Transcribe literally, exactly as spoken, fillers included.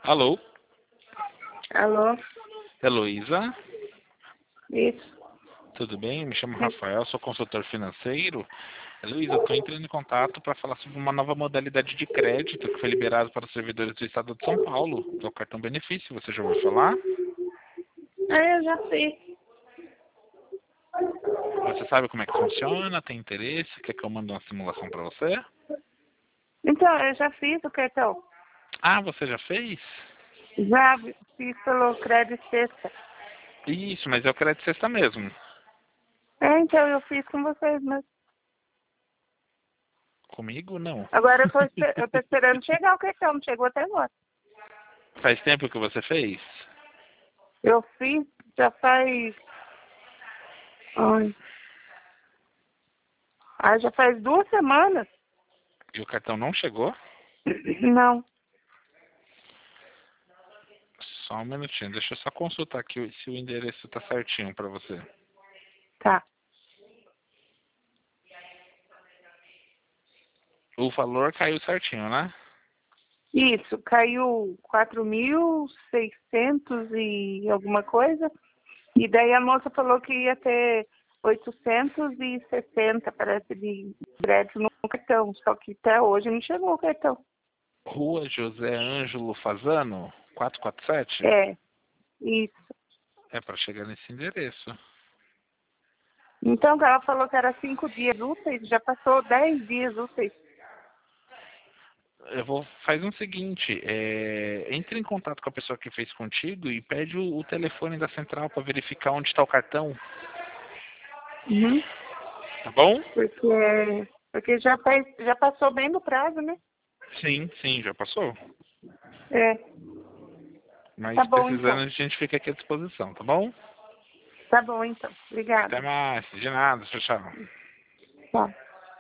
Alô, Alô? Heloísa, Isso. tudo bem? Me chamo Rafael, sou consultor financeiro. Heloísa, estou entrando em contato para falar sobre uma nova modalidade de crédito que foi liberada para os servidores do estado de São Paulo, que é o cartão benefício. Você já ouviu falar? Ah, eu já fiz. Você sabe como é que funciona? Tem interesse? Quer que eu mande uma simulação para você? Então, eu já fiz o cartão. Ah, você já fez? Já fiz pelo Crédito Sexta. Isso, mas é o crédito sexta mesmo. É, então eu fiz com vocês, mas Comigo, não. agora eu tô, espe- eu tô esperando chegar o cartão, não chegou até agora. Faz tempo que você fez? Eu fiz, já faz... Ai, ah, já faz duas semanas. E o cartão não chegou? Não, Só um minutinho, deixa eu só consultar aqui se o endereço está certinho para você. tá. O valor caiu certinho, né? Isso, caiu quatro mil seiscentos e alguma coisa. E daí a moça falou que ia ter oitocentos e sessenta, parece, de crédito no cartão. Só que até hoje não chegou o cartão. Rua José Ângelo Fazano, quatrocentos e quarenta e sete? É, isso. É para chegar nesse endereço. Então ela falou que era cinco dias úteis, já passou dez dias úteis. Eu vou faz o seguinte, é, entre em contato com a pessoa que fez contigo e pede o, o telefone da central para verificar onde está o cartão, Uhum. tá bom? Porque, porque já, faz, já passou bem do prazo, né? Sim, sim, já passou. É, Mas tá bom precisando então. a gente fica aqui à disposição, tá bom? Tá bom então. Até Obrigada. mais, de nada, tchau, tchau. Tá.